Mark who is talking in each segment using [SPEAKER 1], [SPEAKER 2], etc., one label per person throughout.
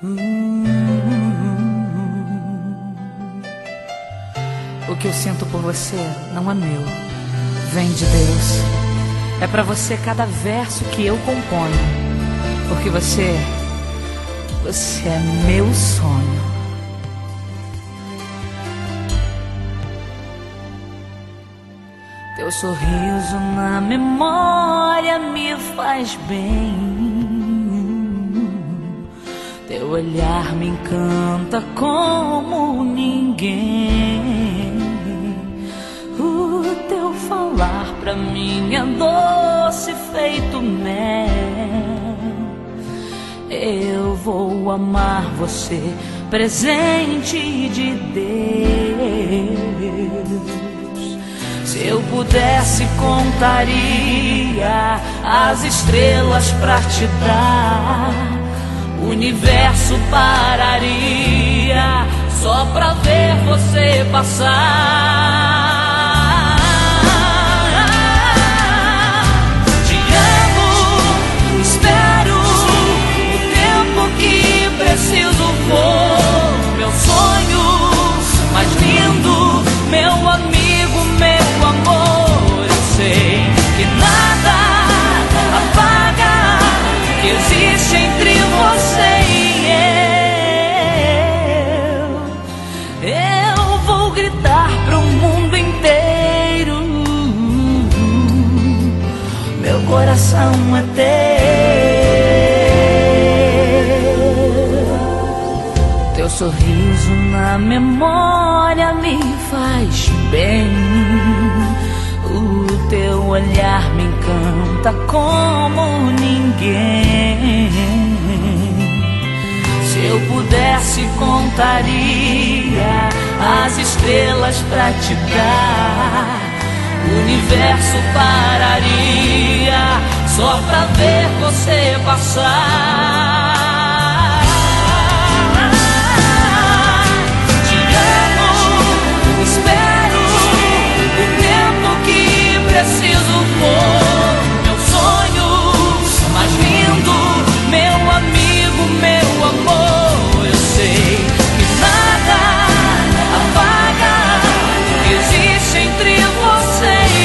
[SPEAKER 1] O que eu sinto por você não é meu, vem de Deus. É pra você cada verso que eu componho, porque você é meu sonho. Teu sorriso na memória me faz bem. Teu olhar me encanta como ninguém. O teu falar pra mim é doce feito mel. Eu vou amar você, presente de Deus. Se eu pudesse, contaria as estrelas pra te dar. O universo pararia só pra ver você passar. Te amo, espero o tempo que preciso for. Meu sonho mais lindo, meu amigo, meu amor. Eu sei que nada apaga o que existe entre você e eu vou gritar pro mundo inteiro: meu coração é teu. Teu sorriso na memória me faz bem. O teu olhar me encanta como ninguém. Se eu pudesse, contaria as estrelas pra te dar. O universo pararia só pra ver você passar. Te amo, espero o tempo que preciso for. Meu sonho mais lindo, meu amigo, meu amor. Eu sei que nada apaga o que existe entre você e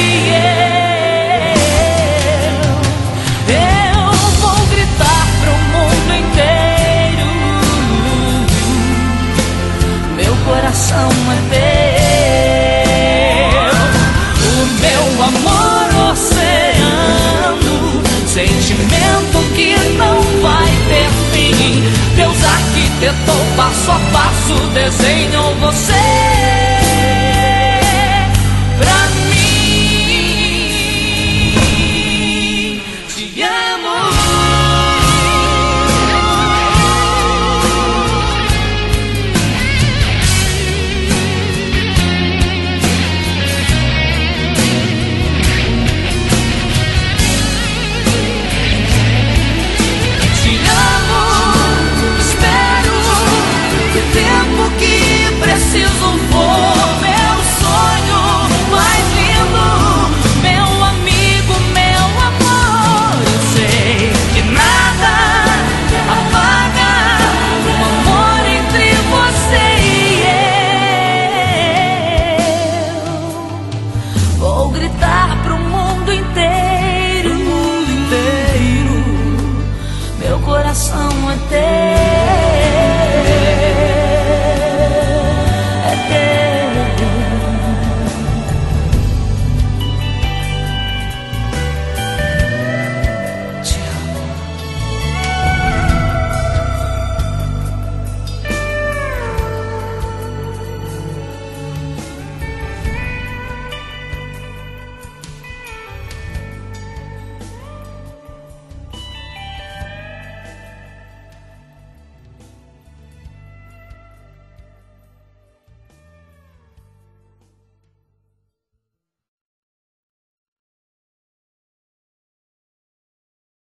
[SPEAKER 1] eu vou gritar pro mundo inteiro: meu coração é teu. O meu amor oceano, sentimento que não vai ter fim. Deus arquitetou passo a passo, desenhou você pra mim. Te amo. Te amo, espero o tempo que preciso for. Meu sonho mais lindo, meu amigo, meu amor. Eu sei que nada apaga o amor entre você e eu. Vou gritar pro mundo inteiro: meu coração é teu.